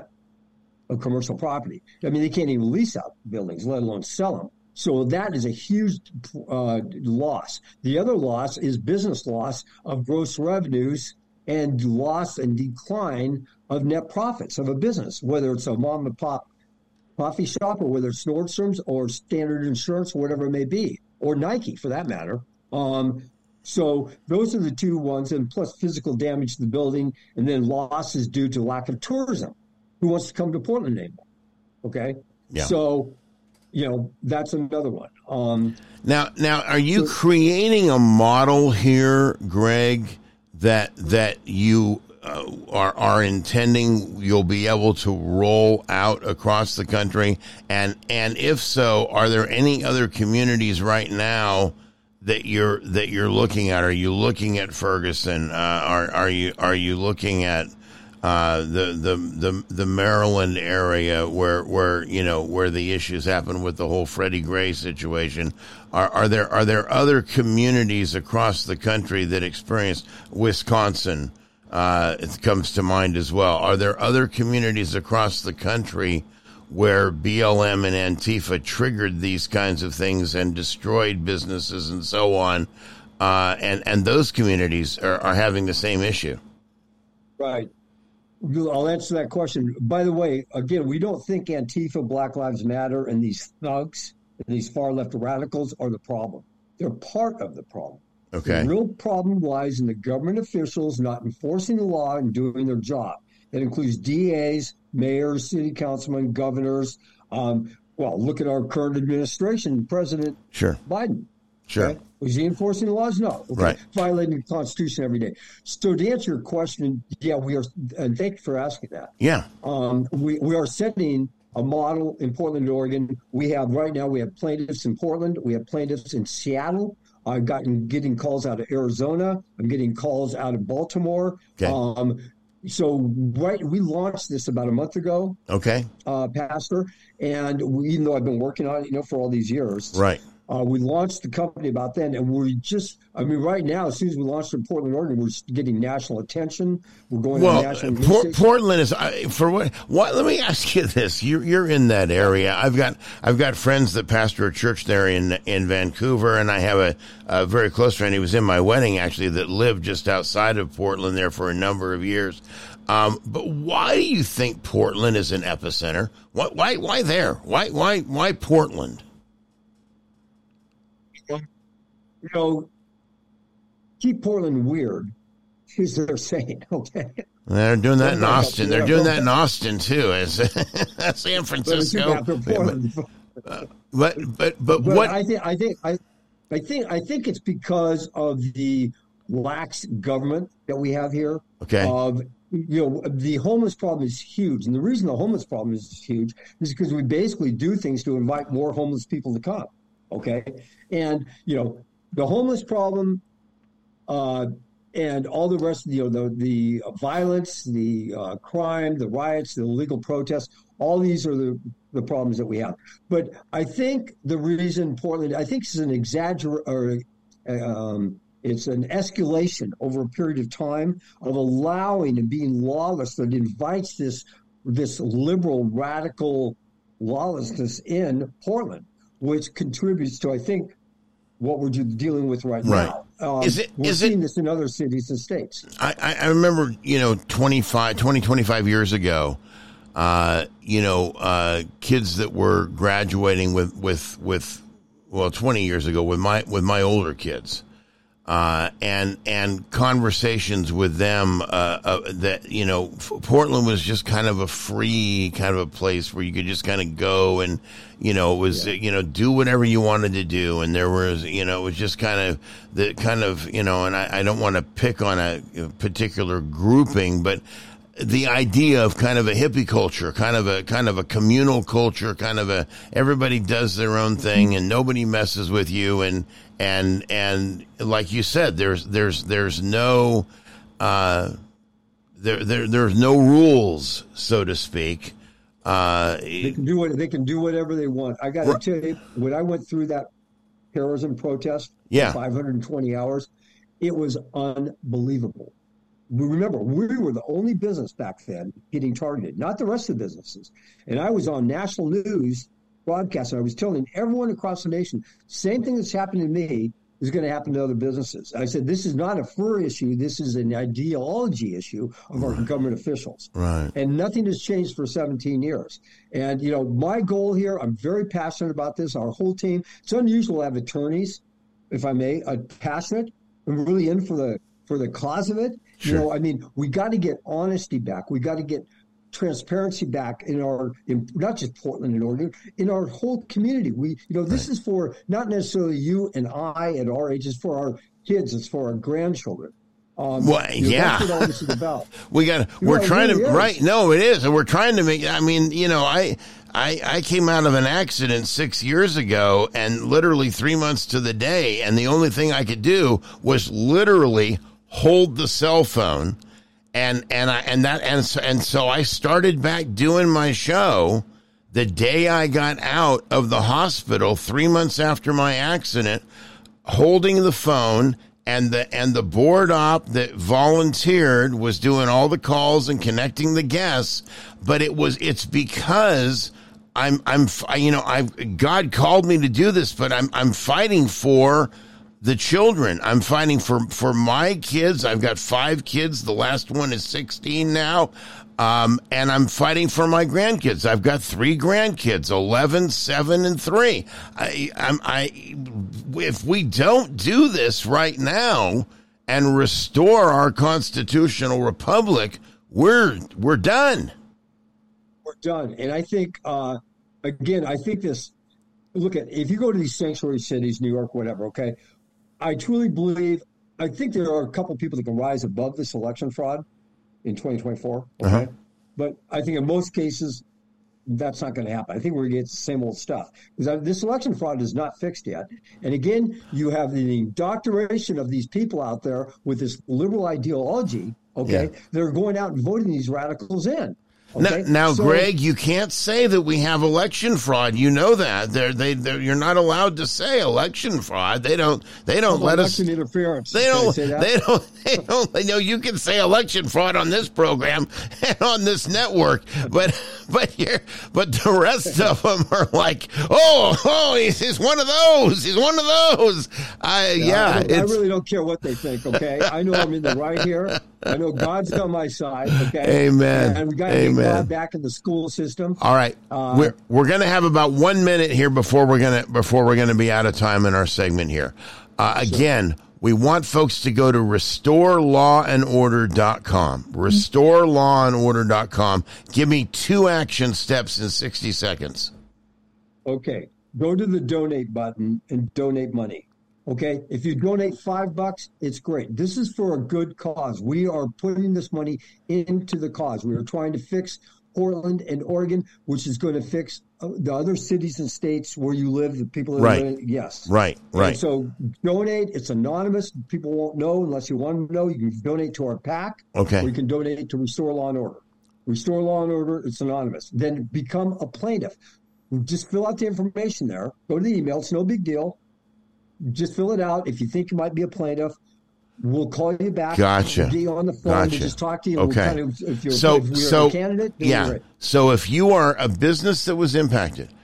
of commercial property. I mean, they can't even lease out buildings, let alone sell them. So that is a huge uh, loss. The other loss is business loss of gross revenues and loss and decline of net profits of a business, whether it's a mom and pop coffee shop or whether it's Nordstrom's or Standard Insurance or whatever it may be, or Nike for that matter. Um, so those are the two ones, and plus physical damage to the building, and then losses due to lack of tourism. Who wants to come to Portland anymore? Okay, yeah. So you know that's another one. Um, now, now, are you so, creating a model here, Greg, that that you uh, are are intending you'll be able to roll out across the country, and and if so, are there any other communities right now that you're that you're looking at? Are you looking at Ferguson? Uh, are are you are you looking at uh, the the the the Maryland area where where you know where the issues happen with the whole Freddie Gray situation? Are are there are there other communities across the country that experience Wisconsin? Uh, it comes to mind as well. Are there other communities across the country where B L M and Antifa triggered these kinds of things and destroyed businesses and so on, uh, and and those communities are, are having the same issue? Right. I'll answer that question. By the way, again, we don't think Antifa, Black Lives Matter, and these thugs and these far-left radicals are the problem. They're part of the problem. Okay. The real problem lies in the government officials not enforcing the law and doing their job. That includes D As, mayors, city councilmen, governors. Um, well, look at our current administration, President sure. Biden. Sure. Okay? Was he enforcing the laws? No. Okay. Right. Violating the Constitution every day. So to answer your question, yeah, we are, and thank you for asking that. Yeah. Um, we, we are setting a model in Portland, Oregon. We have right now, we have plaintiffs in Portland. We have plaintiffs in Seattle. I've gotten getting calls out of Arizona. I'm getting calls out of Baltimore. Okay. Um, so right, we launched this about a month ago. Okay. Uh, Pastor, and we, even though I've been working on it, you know, for all these years. Right. Uh, we launched the company about then, and we just, I mean, right now, as soon as we launched in Portland, Oregon, we're getting national attention. We're going well, on national Por- Portland is, uh, for what, what, let me ask you this. You're, you're in that area. I've got, I've got friends that pastor a church there in, in Vancouver, and I have a, a very close friend. He was in my wedding, actually, that lived just outside of Portland there for a number of years. Um, but why do you think Portland is an epicenter? Why, why, why there? Why, why, why Portland? You know, keep Portland weird, is they're saying, okay? They're doing that in Austin. They're doing that in Austin, too, as San Francisco. But, but, but, but what? I think, I think, I, I think, I think it's because of the lax government that we have here. Okay. Of, you know, the homeless problem is huge. And the reason the homeless problem is huge is because we basically do things to invite more homeless people to come. Okay. And, you know, the homeless problem uh, and all the rest of the, you know, the, the violence, the uh, crime, the riots, the illegal protests, all these are the, the problems that we have. But I think the reason Portland, I think it's an exagger or um, it's an escalation over a period of time of allowing and being lawless that invites this this liberal, radical lawlessness in Portland, which contributes to, I think, what we're dealing with right, right. now. um, is it, we're is seeing it, this in other cities and states. I, I remember, you know, twenty-five, twenty, twenty-five years ago, uh, you know, uh, kids that were graduating with, with, with, well, twenty years ago with my, with my older kids, uh, and, and conversations with them, uh, uh, that, you know, Portland was just kind of a free kind of a place where you could just kind of go and, you know, it was, yeah. you know, do whatever you wanted to do. And there was, you know, it was just kind of the kind of, you know, and I, I don't want to pick on a particular grouping, but the idea of kind of a hippie culture, kind of a, kind of a communal culture, kind of a, everybody does their own thing and nobody messes with you. And, and, and like you said, there's, there's, there's no, uh, there, there, there's no rules, so to speak. Uh, they can do what they can do whatever they want. I got to tell you, when I went through that terrorism protest, yeah, for five hundred twenty hours, it was unbelievable. Remember, we were the only business back then getting targeted, not the rest of the businesses. And I was on national news broadcast, and I was telling everyone across the nation, same thing that's happened to me is going to happen to other businesses. I said, this is not a fur issue. This is an ideology issue of our right. government officials. Right. And nothing has changed for seventeen years. And, you know, my goal here, I'm very passionate about this, our whole team. It's unusual to have attorneys, if I may, uh, passionate and really in for the for the cause of it. Sure. You know, I mean, we got to get honesty back. We got to get transparency back in our, in not just Portland and Oregon, in our whole community. We, you know, this right. is for not necessarily you and I at our age. It's for our kids. It's for our grandchildren. Um, well, you know, yeah, that's what all this is about. we got. We're know, trying really to is. right. No, it is, and we're trying to make. I mean, you know, I, I, I came out of an accident six years ago, and literally three months to the day, and the only thing I could do was literally hold the cell phone. And and I and that and so, and so I started back doing my show the day I got out of the hospital three months after my accident, holding the phone, and the and the board op that volunteered was doing all the calls and connecting the guests. But it was it's because I'm I'm you know I God called me to do this, but I'm I'm fighting for the children. I'm fighting for, for my kids. I've got five kids. The last one is sixteen now. Um, and I'm fighting for my grandkids. I've got three grandkids, eleven, seven, and three. I, I'm, I, if we don't do this right now and restore our constitutional republic, we're, we're done. We're done. And I think, uh, again, I think this, look at, if you go to these sanctuary cities, New York, whatever, okay, I truly believe, I think there are a couple of people that can rise above this election fraud in twenty twenty-four. Okay. Uh-huh. But I think in most cases, that's not going to happen. I think we're going to get the same old stuff because this election fraud is not fixed yet. And again, you have the indoctrination of these people out there with this liberal ideology. Okay. Yeah. They're going out and voting these radicals in. Okay? Now, now so, Greg, you can't say that we have election fraud. You know that they're, they, they're, you're not allowed to say election fraud. They don't. They don't let us. Election interference. They don't. They don't. They don't. They know you can say election fraud on this program and on this network, but but you're, but the rest of them are like, oh, oh, he's, he's one of those. He's one of those. I yeah. yeah I, I really don't care what they think. Okay, I know I'm in the right here. I know God's on my side. Okay, amen. And we got to get God back in the school system. All right, uh, we're we're going to have about one minute here before we're going to before we're going to be out of time in our segment here. Uh, sure. Again, we want folks to go to restore law and order dot com. restore law and order dot com. Give me two action steps in sixty seconds. Okay, go to the donate button and donate money. Okay, if you donate five bucks, it's great. This is for a good cause. We are putting this money into the cause. We are trying to fix Portland and Oregon, which is going to fix the other cities and states where you live, the people that right. are in it. Yes. Right, right. And so donate. It's anonymous. People won't know unless you want to know. You can donate to our PAC. Okay. Or you can donate to Restore Law and Order. Restore Law and Order, it's anonymous. Then become a plaintiff. Just fill out the information there. Go to the email. It's no big deal. Just fill it out. If you think you might be a plaintiff, we'll call you back. Gotcha. We'll get you on the phone. Gotcha. We'll just talk to you. Okay. We'll kind of, if you're, so, if you're so, a candidate, then yeah. you're right. So if you are a business that was impacted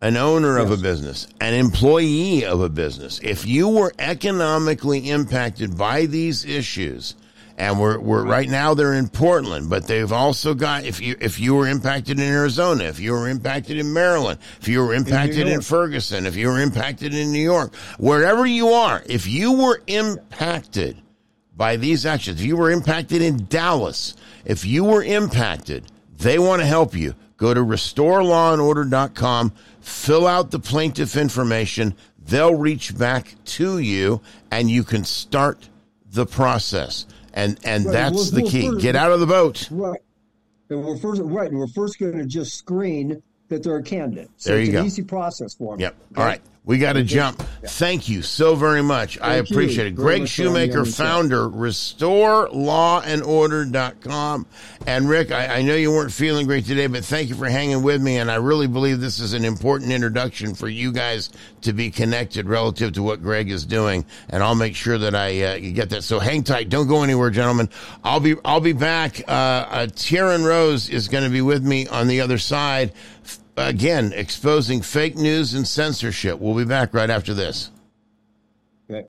an owner yes. of a business, an employee of a business, if you were economically impacted by these issues, and we're, we're right now they're in Portland, but they've also got, if you, if you were impacted in Arizona, if you were impacted in Maryland, if you were impacted in, in Ferguson, if you were impacted in New York, wherever you are, if you were impacted by these actions, if you were impacted in Dallas, if you were impacted, they want to help you. Go to restore law and order dot com, fill out the plaintiff information. They'll reach back to you, and you can start the process. And and right. that's we're, the key. First, Get out of the boat. Right. And we're first right. And we're first going to just screen that they're a candidate. So there you it's go. An easy process for them. Yep. Okay? All right. We got to jump. Yeah. Thank you so very much. Thank I appreciate you. it. Very Greg Shoemaker, founder, restore law and order dot com. And Rick, I, I know you weren't feeling great today, but thank you for hanging with me. And I really believe this is an important introduction for you guys to be connected relative to what Greg is doing. And I'll make sure that I uh, you get that. So hang tight. Don't go anywhere, gentlemen. I'll be I'll be back. Uh, uh, Tieran Rose is going to be with me on the other side. Again, exposing fake news and censorship. We'll be back right after this.